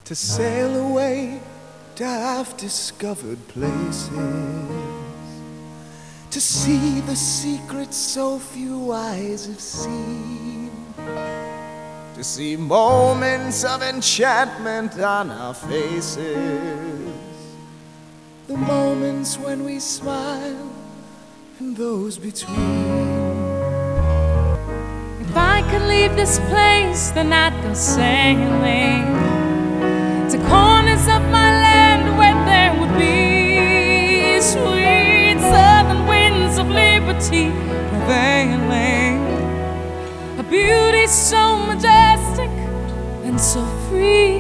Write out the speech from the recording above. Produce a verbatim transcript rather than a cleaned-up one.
to sail away to half-discovered places, to see the secrets so few eyes have seen, to see moments of enchantment on our faces, the moments when we smile and those between. If I could leave this place, then I'd go sailing to corners of my land where there would be sweet southern winds of liberty prevailing, a beauty so majestic and so free.